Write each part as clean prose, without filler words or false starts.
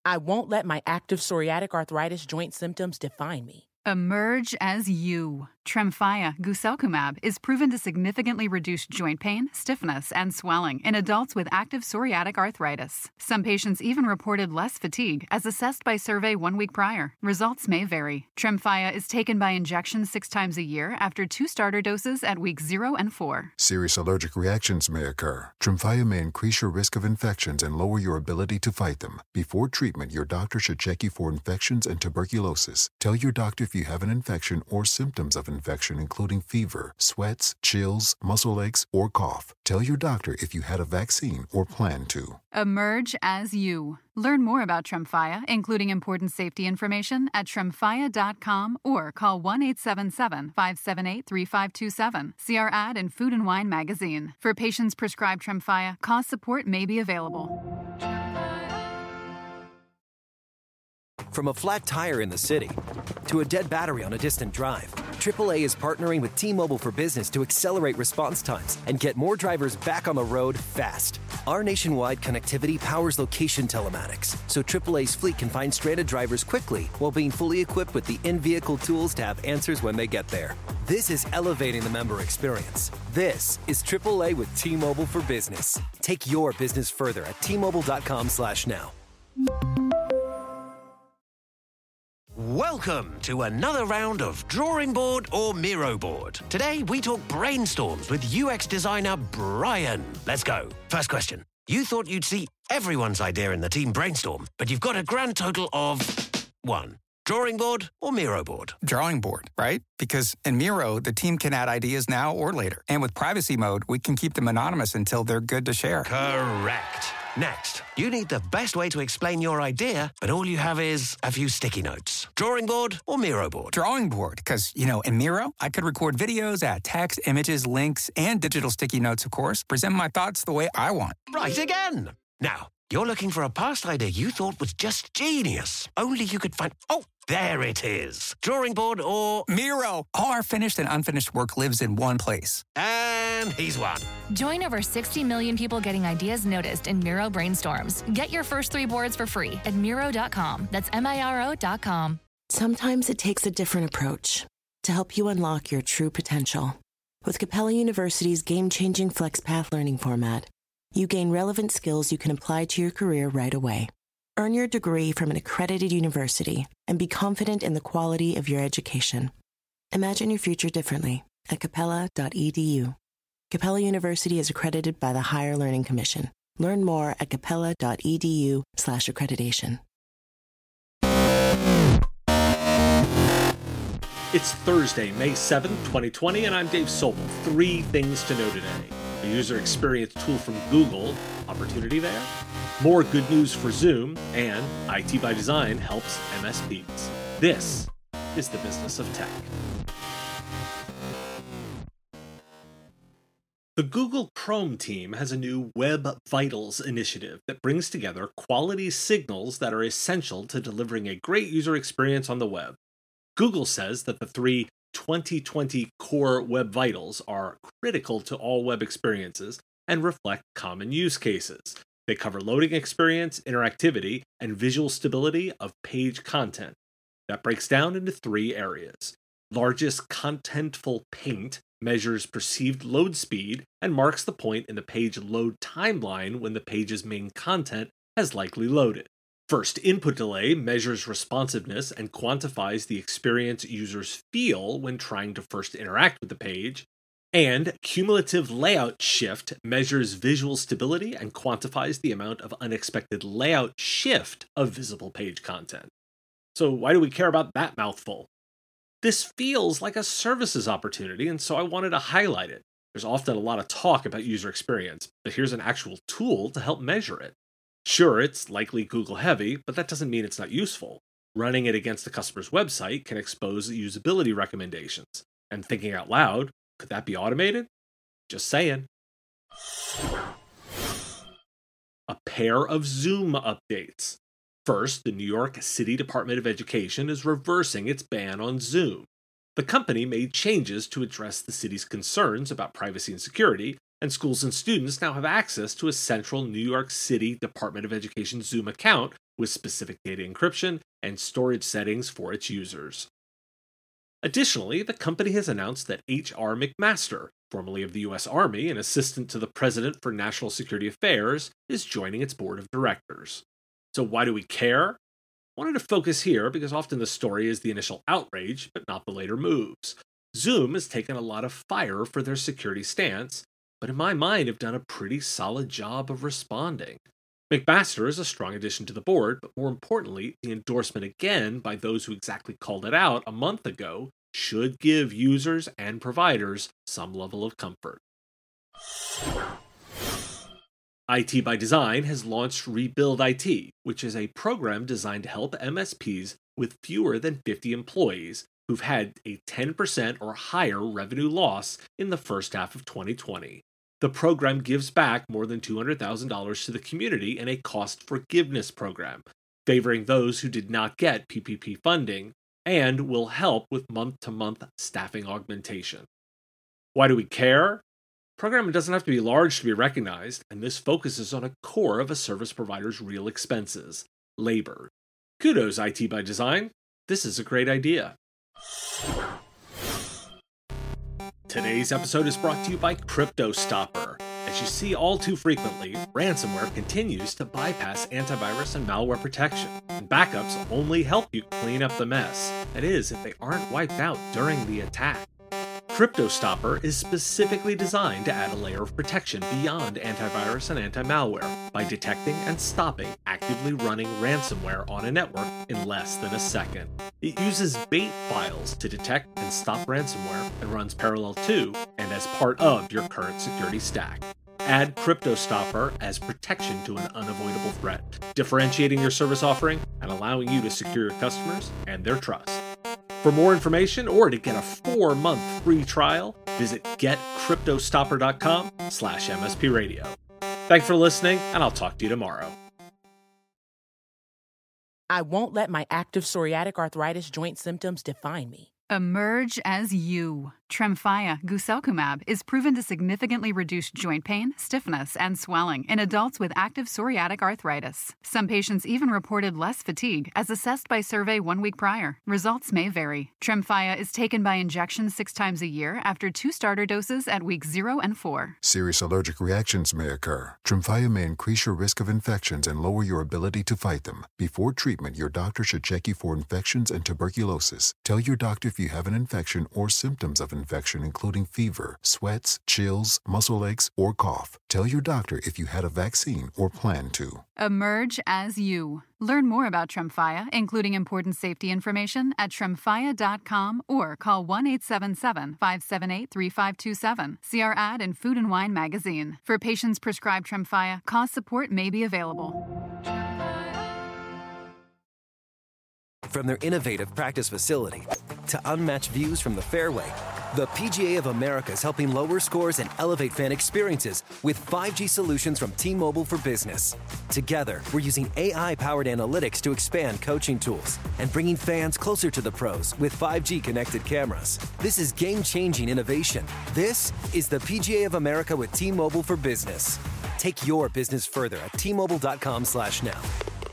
I won't let my active psoriatic arthritis joint symptoms define me. Emerge as you. Tremfya guselkumab is proven to significantly reduce joint pain, stiffness, and swelling in adults with active psoriatic arthritis. Some patients even reported less fatigue as assessed by survey 1 week prior. Results may vary. Tremfya is taken by injection 6 times a year after 2 starter doses at weeks 0 and 4. Serious allergic reactions may occur. Tremfya may increase your risk of infections and lower your ability to fight them. Before treatment, your doctor should check you for infections and tuberculosis. Tell your doctor if you have an infection or symptoms of infection, including fever, sweats, chills, muscle aches, or cough. Tell your doctor if you had a vaccine or plan to. Emerge as you. Learn more about Tremfya, including important safety information, at tremfya.com or call 1-877-578-3527. See our ad in Food and Wine magazine. For patients prescribed Tremfya, cost support may be available. From a flat tire in the city to a dead battery on a distant drive, AAA is partnering with T-Mobile for Business to accelerate response times and get more drivers back on the road fast. Our nationwide connectivity powers location telematics, so AAA's fleet can find stranded drivers quickly while being fully equipped with the in-vehicle tools to have answers when they get there. This is elevating the member experience. This is AAA with T-Mobile for Business. Take your business further at T-Mobile.com/now. Welcome to another round of Drawing Board or Miro Board. Today we talk brainstorms with UX designer Brian. Let's go. First question. You thought you'd see everyone's idea in the team brainstorm, but you've got a grand total of 1. Drawing board or Miro board? Drawing board, right? Because in Miro, the team can add ideas now or later. And with privacy mode, we can keep them anonymous until they're good to share. Correct. Next, you need the best way to explain your idea, but all you have is a few sticky notes. Drawing board or Miro board? Drawing board, because, in Miro, I could record videos, add text, images, links, and digital sticky notes, of course, present my thoughts the way I want. Right again. Now, you're looking for a past idea you thought was just genius. Only you could find... Oh, there it is. Drawing board or... Miro. All our finished and unfinished work lives in one place. And he's won. Join over 60 million people getting ideas noticed in Miro Brainstorms. Get your first 3 boards for free at Miro.com. That's Miro.com. Sometimes it takes a different approach to help you unlock your true potential. With Capella University's game-changing FlexPath learning format, you gain relevant skills you can apply to your career right away. Earn your degree from an accredited university and be confident in the quality of your education. Imagine your future differently at capella.edu. Capella University is accredited by the Higher Learning Commission. Learn more at capella.edu/accreditation. It's Thursday, May 7th, 2020, and I'm Dave Sobel. 3 things to know today. A user experience tool from Google, opportunity there. More good news for Zoom, and IT by Design helps MSPs. This is the business of tech. The Google Chrome team has a new Web Vitals initiative that brings together quality signals that are essential to delivering a great user experience on the web. Google says that the 3 2020 core Web Vitals are critical to all web experiences and reflect common use cases. They cover loading experience, interactivity, and visual stability of page content. That breaks down into 3 areas. Largest contentful paint measures perceived load speed and marks the point in the page load timeline when the page's main content has likely loaded. First input delay measures responsiveness and quantifies the experience users feel when trying to first interact with the page. And cumulative layout shift measures visual stability and quantifies the amount of unexpected layout shift of visible page content. So why do we care about that mouthful? This feels like a services opportunity, and so I wanted to highlight it. There's often a lot of talk about user experience, but here's an actual tool to help measure it. Sure, it's likely Google heavy, but that doesn't mean it's not useful. Running it against the customer's website can expose usability recommendations. And thinking out loud, could that be automated? Just saying. A pair of Zoom updates. First, the New York City Department of Education is reversing its ban on Zoom. The company made changes to address the city's concerns about privacy and security, and schools and students now have access to a central New York City Department of Education Zoom account with specific data encryption and storage settings for its users. Additionally, the company has announced that H.R. McMaster, formerly of the U.S. Army and assistant to the President for National Security Affairs, is joining its board of directors. So why do we care? I wanted to focus here because often the story is the initial outrage, but not the later moves. Zoom has taken a lot of fire for their security stance, but in my mind have done a pretty solid job of responding. McMaster is a strong addition to the board, but more importantly, the endorsement again by those who exactly called it out a month ago should give users and providers some level of comfort. IT by Design has launched Rebuild IT, which is a program designed to help MSPs with fewer than 50 employees who've had a 10% or higher revenue loss in the first half of 2020. The program gives back more than $200,000 to the community in a cost forgiveness program, favoring those who did not get PPP funding, and will help with month-to-month staffing augmentation. Why do we care? The program doesn't have to be large to be recognized, and this focuses on a core of a service provider's real expenses, labor. Kudos, IT by Design. This is a great idea. Today's episode is brought to you by CryptoStopper. As you see all too frequently, ransomware continues to bypass antivirus and malware protection, and backups only help you clean up the mess. That is, if they aren't wiped out during the attack. CryptoStopper is specifically designed to add a layer of protection beyond antivirus and anti-malware by detecting and stopping actively running ransomware on a network in less than a second. It uses bait files to detect and stop ransomware and runs parallel to and as part of your current security stack. Add CryptoStopper as protection to an unavoidable threat, differentiating your service offering and allowing you to secure your customers and their trust. For more information or to get a 4-month free trial, visit getcryptostopper.com/MSPRadio. Thanks for listening, and I'll talk to you tomorrow. I won't let my active psoriatic arthritis joint symptoms define me. Emerge as you. Tremfya guselkumab is proven to significantly reduce joint pain, stiffness, and swelling in adults with active psoriatic arthritis. Some patients even reported less fatigue as assessed by survey 1 week prior. Results may vary. Tremfya is taken by injection 6 times a year after 2 starter doses at weeks 0 and 4. Serious allergic reactions may occur. Tremfya may increase your risk of infections and lower your ability to fight them. Before treatment, your doctor should check you for infections and tuberculosis. Tell your doctor if you have an infection or symptoms of infection, including fever, sweats, chills, muscle aches, or cough. Tell your doctor if you had a vaccine or plan to. Emerge as you. Learn more about Tremfya, including important safety information, at tremfya.com or call 1-877-578-3527. See our ad in Food and Wine magazine. For patients prescribed Tremfya, cost support may be available. From their innovative practice facility to unmatched views from the fairway, the PGA of America is helping lower scores and elevate fan experiences with 5G solutions from T-Mobile for Business. Together, we're using AI-powered analytics to expand coaching tools and bringing fans closer to the pros with 5G connected cameras. This is game-changing innovation. This is the PGA of America with T-Mobile for Business. Take your business further at T-Mobile.com/now.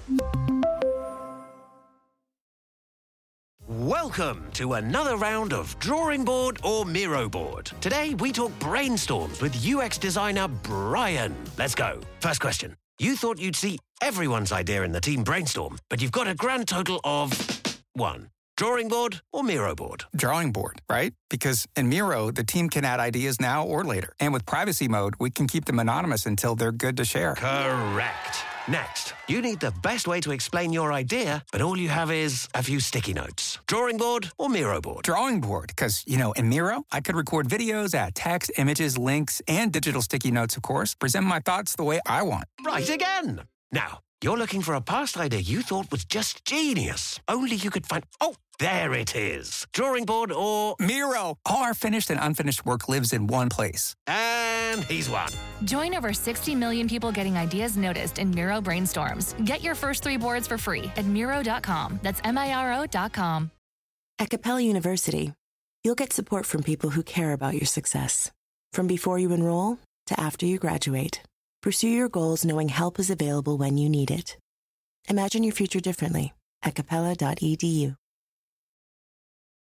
Welcome to another round of Drawing Board or Miro Board. Today we talk brainstorms with UX designer Brian. Let's go. First question. You thought you'd see everyone's idea in the team brainstorm, but you've got a grand total of 1. Drawing board or Miro board? Drawing board, right? Because in Miro, the team can add ideas now or later. And with privacy mode, we can keep them anonymous until they're good to share. Correct. Next, you need the best way to explain your idea, but all you have is a few sticky notes. Drawing board or Miro board? Drawing board, because, in Miro, I could record videos, add text, images, links, and digital sticky notes, of course, present my thoughts the way I want. Right again. Now, you're looking for a past idea you thought was just genius. Only you could find... Oh, there it is. Drawing board or... Miro. All our finished and unfinished work lives in one place. And he's won. Join over 60 million people getting ideas noticed in Miro brainstorms. Get your first 3 boards for free at Miro.com. That's Miro.com. At Capella University, you'll get support from people who care about your success. From before you enroll to after you graduate, pursue your goals knowing help is available when you need it. Imagine your future differently at capella.edu.